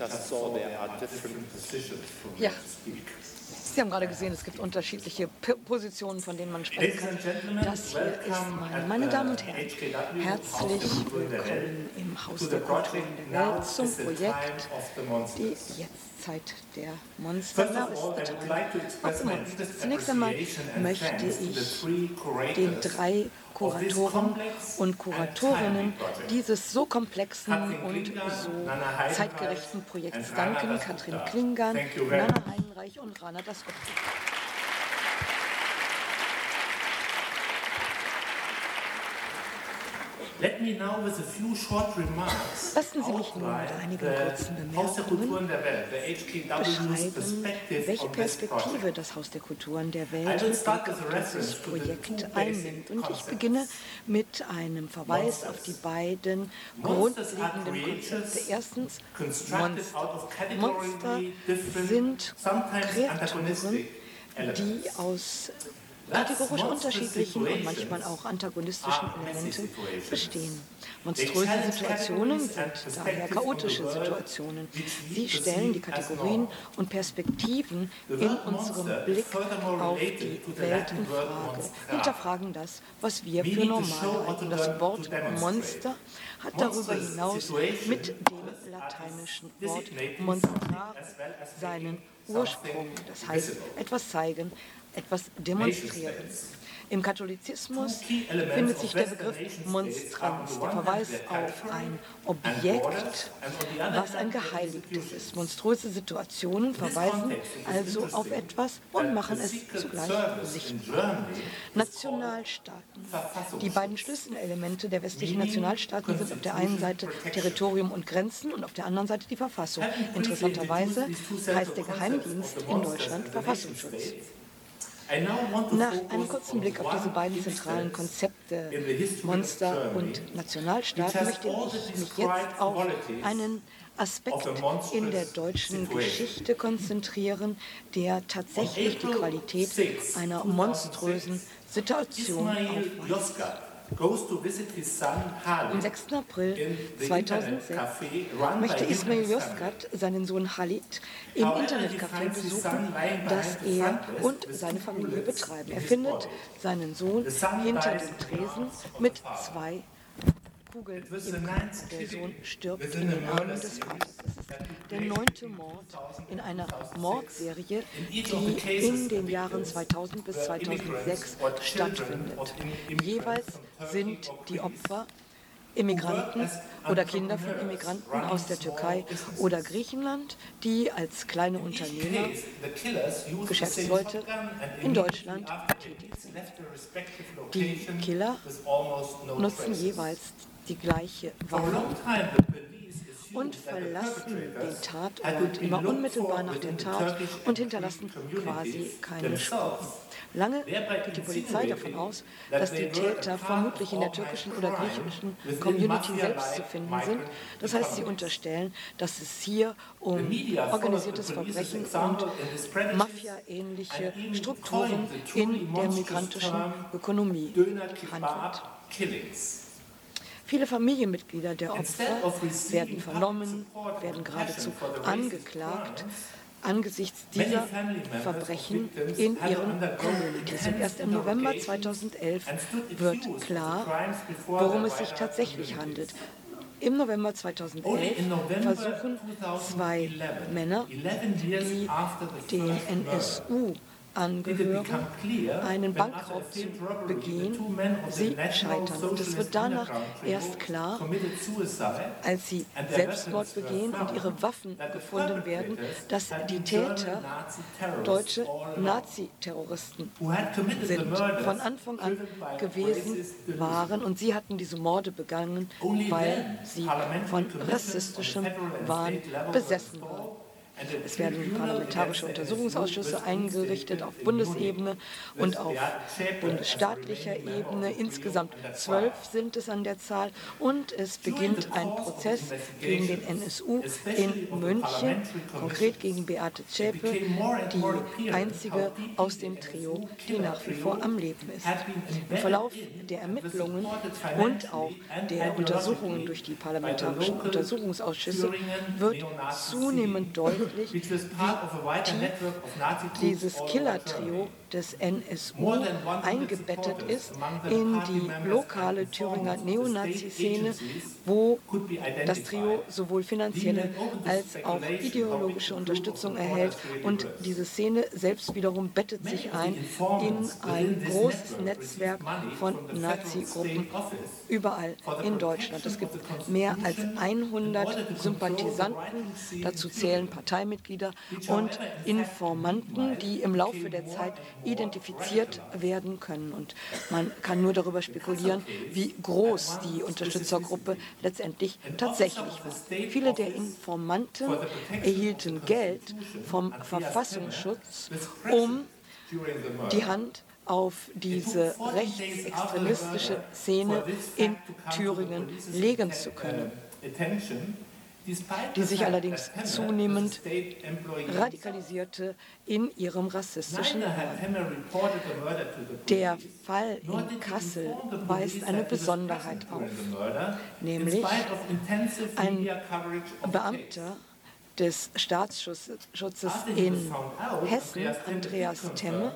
Ja, Sie haben gerade gesehen, es gibt unterschiedliche Positionen, von denen man sprechen kann. Das hier ist meine Damen und Herren, herzlich willkommen im Haus der Kulturen der Welt zum Projekt Die Jetztzeit der Monster. Now is the time of the Monsters. Zunächst einmal möchte ich den 3 Kuratoren und Kuratorinnen dieses so komplexen und so zeitgerechten Projekts danken: Katrin Klingan, Nana Heinreich und Rana Daskopf. Lassen Sie mich nun mit einigen kurzen Bemerkungen beschreiben, welche Perspektive das Haus der Kulturen der Welt mit Blick auf dieses Projekt einnimmt. Und ich beginne mit einem Verweis auf die beiden grundlegenden Konzepte. Erstens, Monster. Monster sind Kreaturen, die aus kategorisch unterschiedlichen und manchmal auch antagonistischen Elementen bestehen. Monströse Situationen sind daher chaotische Situationen. Sie stellen die Kategorien und Perspektiven in unserem Blick auf die Welt in Frage, hinterfragen das, was wir für normal halten. Das Wort Monster hat darüber hinaus mit dem lateinischen Wort monstrare seinen Ursprung, das heißt etwas zeigen, etwas demonstrieren. Im Katholizismus findet sich der Begriff Monstranz, der Verweis auf ein Objekt, was ein Geheiligtes ist. Monströse Situationen verweisen also auf etwas und machen es zugleich sichtbar. Nationalstaaten. Die beiden Schlüsselelemente der westlichen Nationalstaaten sind auf der einen Seite Territorium und Grenzen und auf der anderen Seite die Verfassung. Interessanterweise heißt der Geheimdienst in Deutschland Verfassungsschutz. Nach einem kurzen Blick auf diese beiden zentralen Konzepte, Monster und Nationalstaat, möchte ich mich jetzt auf einen Aspekt in der deutschen Geschichte konzentrieren, der tatsächlich die Qualität einer monströsen Situation aufweist. Am 6. April 2006 möchte Ismail Yozgat seinen Sohn Halit im Internetcafé besuchen, das er und seine Familie betreiben. Er findet seinen Sohn hinter dem Tresen mit 2 Kugeln im Kopf. Der Sohn stirbt in den Armen des Vaters. Das ist der 9. Mord in einer Mordserie, die in den Jahren 2000 bis 2006 stattfindet. Jeweils sind die Opfer Immigranten oder Kinder von Immigranten aus der Türkei oder Griechenland, die als kleine Unternehmer, Geschäftsleute in Deutschland tätig sind. Die Killer nutzen jeweils die gleiche Waffe und verlassen den Tatort immer unmittelbar nach der Tat und hinterlassen quasi keine Spuren. Lange geht die Polizei davon aus, dass die Täter vermutlich in der türkischen oder griechischen Community selbst zu finden sind. Das heißt, sie unterstellen, dass es hier um organisiertes Verbrechen und Mafia-ähnliche Strukturen in der migrantischen Ökonomie handelt. Viele Familienmitglieder der Opfer werden vernommen, werden geradezu angeklagt angesichts dieser Verbrechen in ihren Communities. Und erst im November 2011 wird klar, worum es sich tatsächlich handelt. Im November 2011 versuchen 2 Männer, die den NSU angehören, einen Bankraub zu begehen. Sie scheitern. Und es wird danach erst klar, als sie Selbstmord begehen und ihre Waffen gefunden werden, dass die Täter deutsche Nazi-Terroristen sind, von Anfang an gewesen waren. Und sie hatten diese Morde begangen, weil sie von rassistischem Wahn besessen waren. Es werden parlamentarische Untersuchungsausschüsse eingerichtet auf Bundesebene und auf bundesstaatlicher Ebene. Insgesamt 12 sind es an der Zahl. Und es beginnt ein Prozess gegen den NSU in München, konkret gegen Beate Zschäpe, die einzige aus dem Trio, die nach wie vor am Leben ist. Im Verlauf der Ermittlungen und auch der Untersuchungen durch die parlamentarischen Untersuchungsausschüsse wird zunehmend deutlich, wie tief dieses Killer-Trio des NSU eingebettet ist in die lokale Thüringer Neonazi-Szene, wo das Trio sowohl finanzielle als auch ideologische Unterstützung erhält. Und diese Szene selbst wiederum bettet sich ein in ein großes Netzwerk von Nazi-Gruppen überall in Deutschland. Es gibt mehr als 100 Sympathisanten, dazu zählen Parteimitglieder und Informanten, die im Laufe der Zeit identifiziert werden können. Und man kann nur darüber spekulieren, wie groß die Unterstützergruppe letztendlich tatsächlich war. Viele der Informanten erhielten Geld vom Verfassungsschutz, um die Hand auf diese rechtsextremistische Szene in Thüringen legen zu können, die sich allerdings zunehmend radikalisierte in ihrem rassistischen Wahn. Der Fall in Kassel weist eine Besonderheit auf, nämlich ein Beamter des Staatsschutzes in Hessen, Andreas Temme,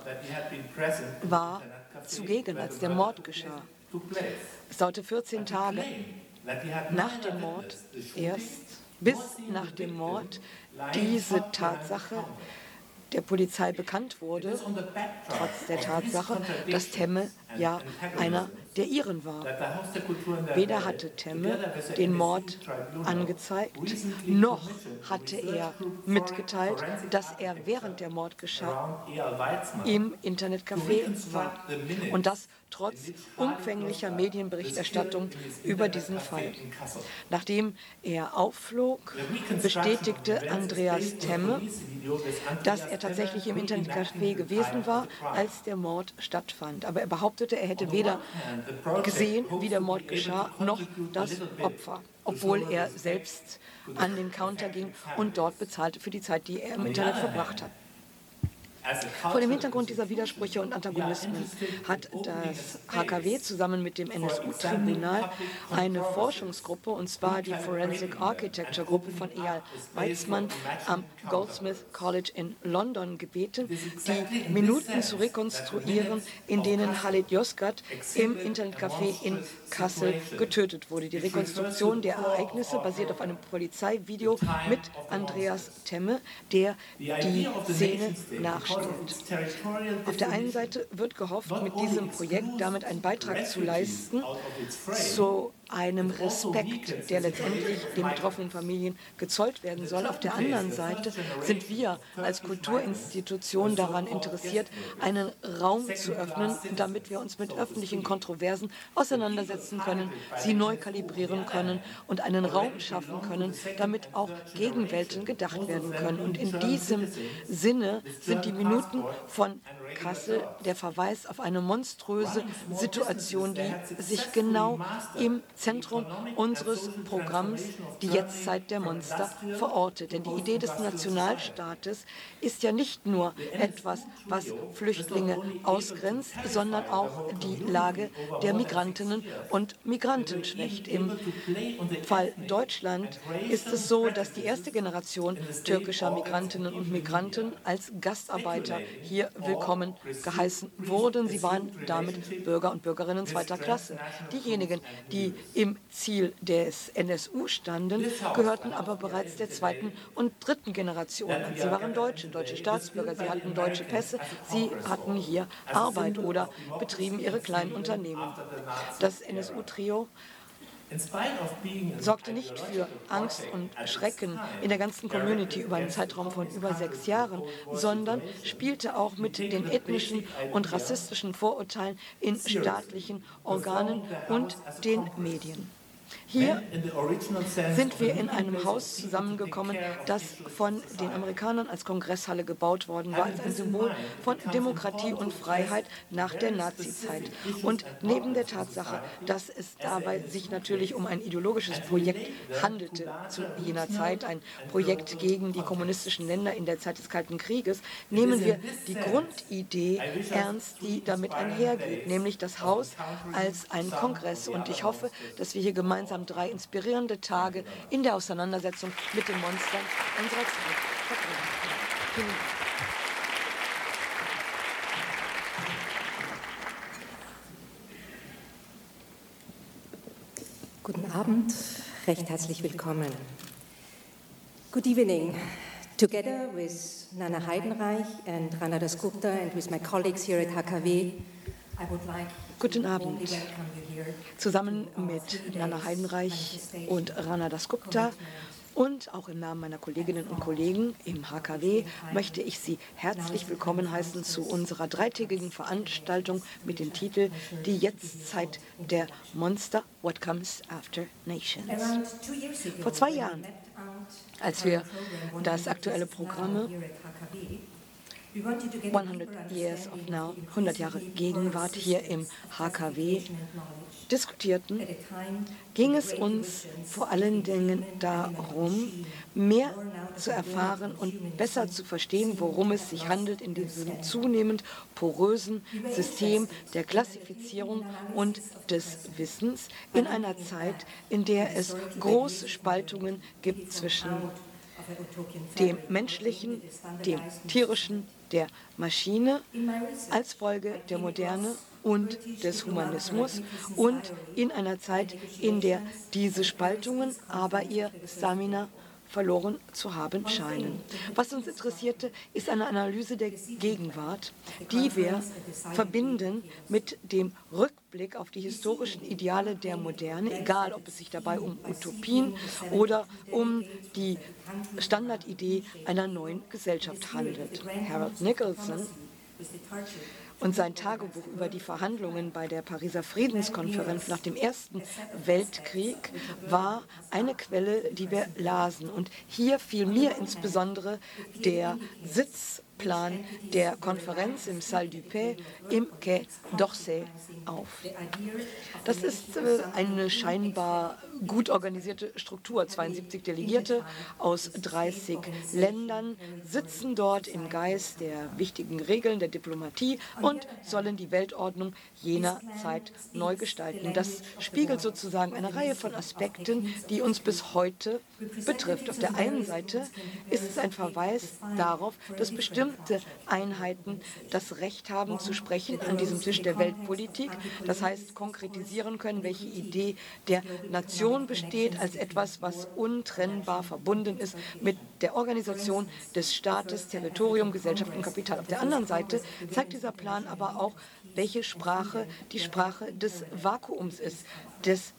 war zugegen, als der Mord geschah. Es dauerte 14 Tage nach dem Mord bis nach dem Mord diese Tatsache der Polizei bekannt wurde, trotz der Tatsache, dass Temme ja einer der Iren war. Weder hatte Temme den Mord angezeigt, noch hatte er mitgeteilt, dass er während der Mord geschah im Internetcafé war. Und das trotz umfänglicher Medienberichterstattung über diesen Fall. Nachdem er aufflog, bestätigte Andreas Temme, dass er tatsächlich im Internetcafé gewesen war, als der Mord stattfand. Aber er behauptete, er hätte weder gesehen, wie der Mord geschah, noch das Opfer, obwohl er selbst an den Counter ging und dort bezahlte für die Zeit, die er im Internet verbracht hat. Vor dem Hintergrund dieser Widersprüche und Antagonismen hat das HKW zusammen mit dem NSU-Tribunal eine Forschungsgruppe, und zwar die Forensic Architecture Gruppe von Eyal Weizmann am Goldsmith College in London gebeten, die Minuten zu rekonstruieren, in denen Khalid Yozgat im Internetcafé in Kassel getötet wurde. Die Rekonstruktion der Ereignisse basiert auf einem Polizeivideo mit Andreas Temme, der die Szene nachstellt. Auf der einen Seite wird gehofft, mit diesem Projekt damit einen Beitrag zu leisten zu einem Respekt, der letztendlich den betroffenen Familien gezollt werden soll. Auf der anderen Seite sind wir als Kulturinstitution daran interessiert, einen Raum zu öffnen, damit wir uns mit öffentlichen Kontroversen auseinandersetzen können, sie neu kalibrieren können und einen Raum schaffen können, damit auch Gegenwelten gedacht werden können. Und in diesem Sinne sind die Minuten von Kassel der Verweis auf eine monströse Situation, die sich genau im Zentrum unseres Programms, die Jetztzeit der Monster, verortet. Denn die Idee des Nationalstaates ist ja nicht nur etwas, was Flüchtlinge ausgrenzt, sondern auch die Lage der Migrantinnen und Migranten schwächt. Im Fall Deutschland ist es so, dass die erste Generation türkischer Migrantinnen und Migranten als Gastarbeiter hier willkommen geheißen wurden. Sie waren damit Bürger und Bürgerinnen zweiter Klasse. Diejenigen, die im Ziel des NSU standen, gehörten aber bereits der zweiten und dritten Generation an. Sie waren deutsche Staatsbürger, sie hatten deutsche Pässe, sie hatten hier Arbeit oder betrieben ihre kleinen Unternehmen. Das NSU-Trio sorgte nicht für Angst und Schrecken in der ganzen Community über einen Zeitraum von über 6 Jahren, sondern spielte auch mit den ethnischen und rassistischen Vorurteilen in staatlichen Organen und den Medien. Hier sind wir in einem Haus zusammengekommen, das von den Amerikanern als Kongresshalle gebaut worden war, als ein Symbol von Demokratie und Freiheit nach der Nazizeit. Und neben der Tatsache, dass es dabei sich natürlich um ein ideologisches Projekt handelte zu jener Zeit, ein Projekt gegen die kommunistischen Länder in der Zeit des Kalten Krieges, nehmen wir die Grundidee ernst, die damit einhergeht, nämlich das Haus als ein Kongress. Und ich hoffe, dass wir hier gemeinsam 3 inspirierende Tage in der Auseinandersetzung mit den Monstern unserer Zeit verbringen können. Vielen Dank. Guten Abend, recht herzlich willkommen. Good evening. Together with Nana Heidenreich and Rana Dasgupta and with my colleagues here at HKW, I would like Guten Abend. Zusammen mit Nana Heidenreich und Rana Dasgupta und auch im Namen meiner Kolleginnen und Kollegen im HKW möchte ich Sie herzlich willkommen heißen zu unserer 3-tägigen Veranstaltung mit dem Titel Die Jetztzeit der Monster, What Comes After Nations. Vor 2 Jahren, als wir das aktuelle Programm 100 Years of Now, 100 Jahre Gegenwart hier im HKW diskutierten, ging es uns vor allen Dingen darum, mehr zu erfahren und besser zu verstehen, worum es sich handelt in diesem zunehmend porösen System der Klassifizierung und des Wissens in einer Zeit, in der es große Spaltungen gibt zwischen dem Menschlichen, dem Tierischen, der Maschine als Folge der Moderne und des Humanismus und in einer Zeit, in der diese Spaltungen aber ihr Stamina verloren zu haben scheinen. Was uns interessierte, ist eine Analyse der Gegenwart, die wir verbinden mit dem Rückblick auf die historischen Ideale der Moderne, egal ob es sich dabei um Utopien oder um die Standardidee einer neuen Gesellschaft handelt. Harold Nicolson und sein Tagebuch über die Verhandlungen bei der Pariser Friedenskonferenz nach dem Ersten Weltkrieg war eine Quelle, die wir lasen. Und hier fiel mir insbesondere der Sitzplan der Konferenz im Salle du Paix im Quai d'Orsay auf. Das ist eine scheinbar gut organisierte Struktur. 72 Delegierte aus 30 Ländern sitzen dort im Geist der wichtigen Regeln der Diplomatie und sollen die Weltordnung jener Zeit neu gestalten. Das spiegelt sozusagen eine Reihe von Aspekten, die uns bis heute betrifft. Auf der einen Seite ist es ein Verweis darauf, dass bestimmte Einheiten das Recht haben zu sprechen an diesem Tisch der Weltpolitik, das heißt konkretisieren können, welche Idee der Nation besteht als etwas, was untrennbar verbunden ist mit der Organisation des Staates, Territorium, Gesellschaft und Kapital. Auf der anderen Seite zeigt dieser Plan aber auch, welche Sprache die Sprache des Vakuums ist, des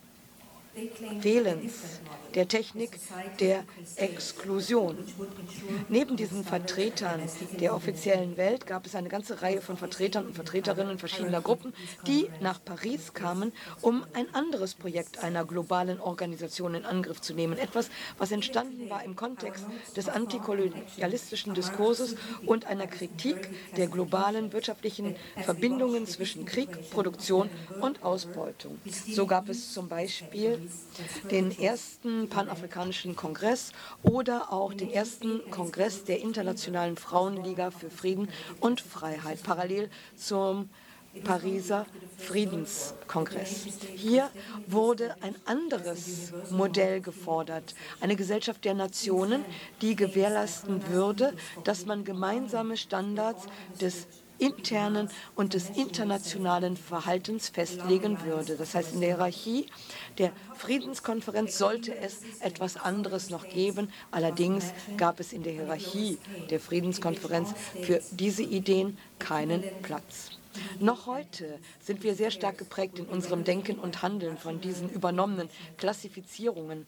Fehlens, der Technik der Exklusion. Neben diesen Vertretern der offiziellen Welt gab es eine ganze Reihe von Vertretern und Vertreterinnen verschiedener Gruppen, die nach Paris kamen, um ein anderes Projekt einer globalen Organisation in Angriff zu nehmen. Etwas, was entstanden war im Kontext des antikolonialistischen Diskurses und einer Kritik der globalen wirtschaftlichen Verbindungen zwischen Krieg, Produktion und Ausbeutung. So gab es zum Beispiel den ersten Panafrikanischen Kongress oder auch den ersten Kongress der Internationalen Frauenliga für Frieden und Freiheit, parallel zum Pariser Friedenskongress. Hier wurde ein anderes Modell gefordert, eine Gesellschaft der Nationen, die gewährleisten würde, dass man gemeinsame Standards des internen und des internationalen Verhaltens festlegen würde. Das heißt, in der Hierarchie der Friedenskonferenz sollte es etwas anderes noch geben. Allerdings gab es in der Hierarchie der Friedenskonferenz für diese Ideen keinen Platz. Noch heute sind wir sehr stark geprägt in unserem Denken und Handeln von diesen übernommenen Klassifizierungen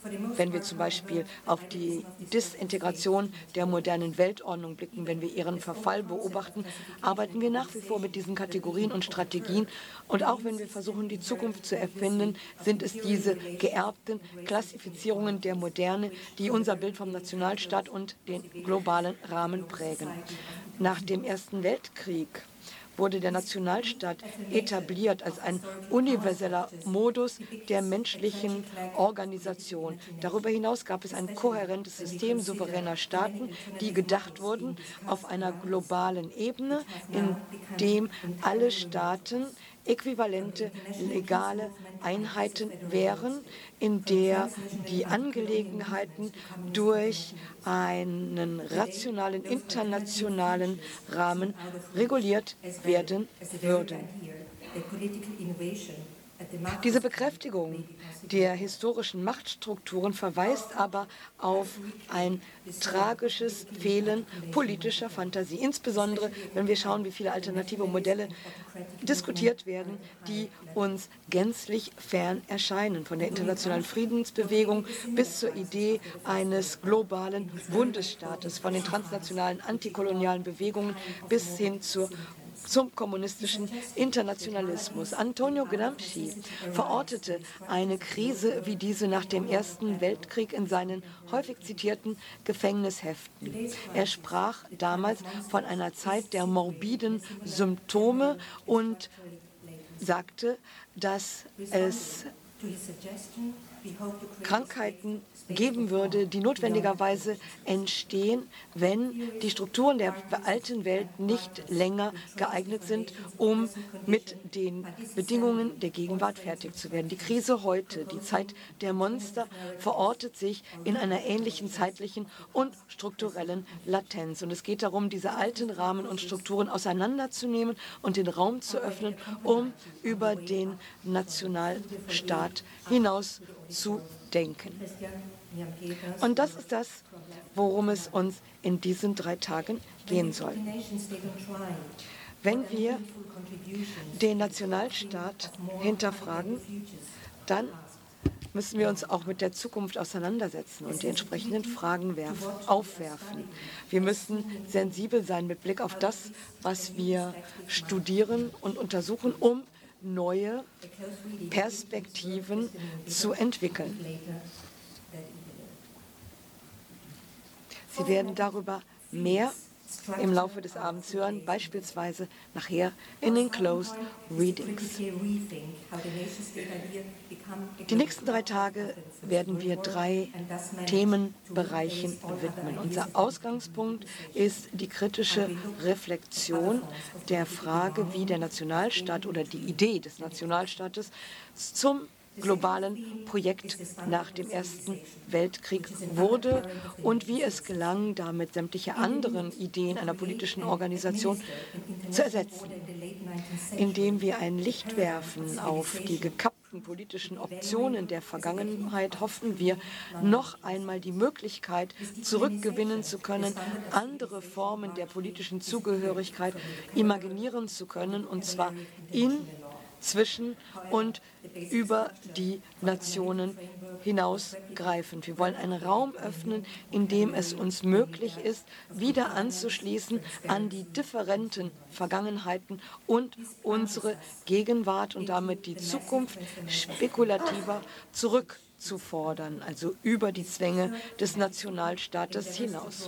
Wenn wir zum Beispiel auf die Disintegration der modernen Weltordnung blicken, wenn wir ihren Verfall beobachten, arbeiten wir nach wie vor mit diesen Kategorien und Strategien. Und auch wenn wir versuchen, die Zukunft zu erfinden, sind es diese geerbten Klassifizierungen der Moderne, die unser Bild vom Nationalstaat und den globalen Rahmen prägen. Nach dem Ersten Weltkrieg wurde der Nationalstaat etabliert als ein universeller Modus der menschlichen Organisation. Darüber hinaus gab es ein kohärentes System souveräner Staaten, die gedacht wurden auf einer globalen Ebene, in dem alle Staaten äquivalente legale Einheiten wären, in der die Angelegenheiten durch einen rationalen internationalen Rahmen reguliert werden würden. Diese Bekräftigung der historischen Machtstrukturen verweist aber auf ein tragisches Fehlen politischer Fantasie, insbesondere wenn wir schauen, wie viele alternative Modelle diskutiert werden, die uns gänzlich fern erscheinen, von der internationalen Friedensbewegung bis zur Idee eines globalen Bundesstaates, von den transnationalen antikolonialen Bewegungen bis hin zum kommunistischen Internationalismus. Antonio Gramsci verortete eine Krise wie diese nach dem Ersten Weltkrieg in seinen häufig zitierten Gefängnisheften. Er sprach damals von einer Zeit der morbiden Symptome und sagte, dass es Krankheiten geben würde, die notwendigerweise entstehen, wenn die Strukturen der alten Welt nicht länger geeignet sind, um mit den Bedingungen der Gegenwart fertig zu werden. Die Krise heute, die Zeit der Monster, verortet sich in einer ähnlichen zeitlichen und strukturellen Latenz. Und es geht darum, diese alten Rahmen und Strukturen auseinanderzunehmen und den Raum zu öffnen, um über den Nationalstaat hinaus zu denken. Und das ist das, worum es uns in diesen 3 Tagen gehen soll. Wenn wir den Nationalstaat hinterfragen, dann müssen wir uns auch mit der Zukunft auseinandersetzen und die entsprechenden Fragen aufwerfen. Wir müssen sensibel sein mit Blick auf das, was wir studieren und untersuchen, um neue Perspektiven zu entwickeln. Sie werden darüber mehr im Laufe des Abends hören, beispielsweise nachher in den Closed Readings. Die nächsten 3 Tage werden wir 3 Themenbereichen widmen. Unser Ausgangspunkt ist die kritische Reflexion der Frage, wie der Nationalstaat oder die Idee des Nationalstaates zum globalen Projekt nach dem Ersten Weltkrieg wurde und wie es gelang, damit sämtliche anderen Ideen einer politischen Organisation zu ersetzen. Indem wir ein Licht werfen auf die gekappten politischen Optionen der Vergangenheit, hoffen wir, noch einmal die Möglichkeit zurückgewinnen zu können, andere Formen der politischen Zugehörigkeit imaginieren zu können, und zwar zwischen und über die Nationen hinausgreifend. Wir wollen einen Raum öffnen, in dem es uns möglich ist, wieder anzuschließen an die differenten Vergangenheiten und unsere Gegenwart und damit die Zukunft spekulativer zurückzufordern, also über die Zwänge des Nationalstaates hinaus.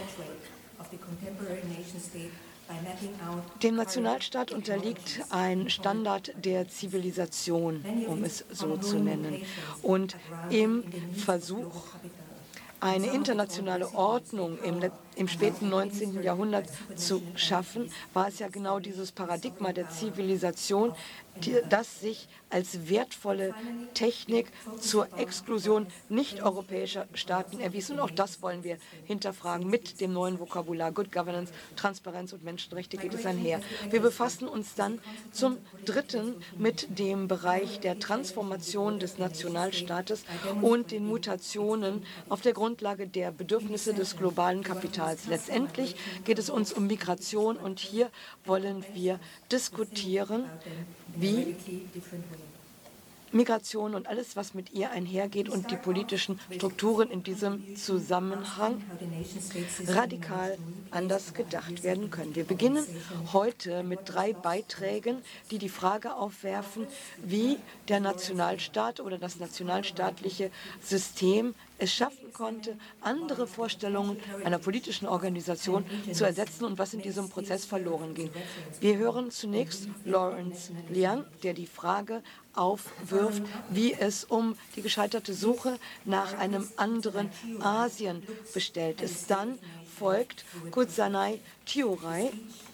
Dem Nationalstaat unterliegt ein Standard der Zivilisation, um es so zu nennen. Und im Versuch, eine internationale Ordnung im späten 19. Jahrhundert zu schaffen, war es ja genau dieses Paradigma der Zivilisation, das sich als wertvolle Technik zur Exklusion nicht-europäischer Staaten erwies. Und auch das wollen wir hinterfragen mit dem neuen Vokabular Good Governance, Transparenz und Menschenrechte geht es einher. Wir befassen uns dann zum Dritten mit dem Bereich der Transformation des Nationalstaates und den Mutationen auf der Grundlage der Bedürfnisse des globalen Kapitals. Letztendlich geht es uns um Migration und hier wollen wir diskutieren, wie Migration und alles, was mit ihr einhergeht und die politischen Strukturen in diesem Zusammenhang radikal anders gedacht werden können. Wir beginnen heute mit 3 Beiträgen, die die Frage aufwerfen, wie der Nationalstaat oder das nationalstaatliche System es schaffen konnte, andere Vorstellungen einer politischen Organisation zu ersetzen und was in diesem Prozess verloren ging. Wir hören zunächst Lawrence Liang, der die Frage aufwirft, wie es um die gescheiterte Suche nach einem anderen Asien bestellt ist. Dann folgt Kudzanai Chiurai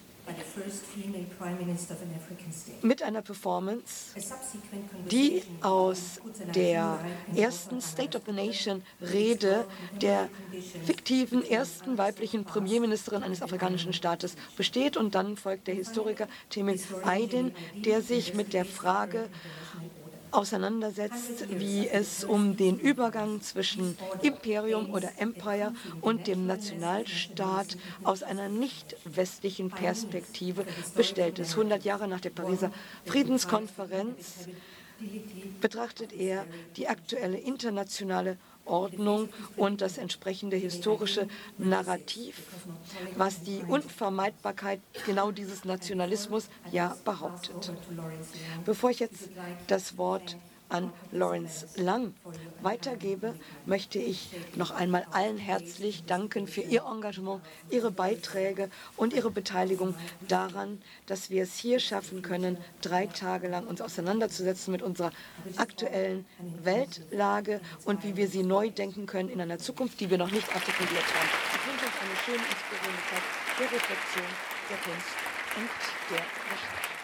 mit einer Performance, die aus der ersten State of the Nation Rede der fiktiven ersten weiblichen Premierministerin eines afrikanischen Staates besteht. Und dann folgt der Historiker Temin Aydin, der sich mit der Frage auseinandersetzt, wie es um den Übergang zwischen Imperium oder Empire und dem Nationalstaat aus einer nicht westlichen Perspektive bestellt ist. 100 Jahre nach der Pariser Friedenskonferenz betrachtet er die aktuelle internationale Ordnung und das entsprechende historische Narrativ, was die Unvermeidbarkeit genau dieses Nationalismus ja behauptet. Bevor ich jetzt das Wort an Lawrence Liang weitergebe, möchte ich noch einmal allen herzlich danken für Ihr Engagement, Ihre Beiträge und Ihre Beteiligung daran, dass wir es hier schaffen können, 3 Tage lang uns auseinanderzusetzen mit unserer aktuellen Weltlage und wie wir sie neu denken können in einer Zukunft, die wir noch nicht artikuliert haben. Ich wünsche uns eine schöne, inspirierende Zeit der Reflexion, der Kunst und der Recherche.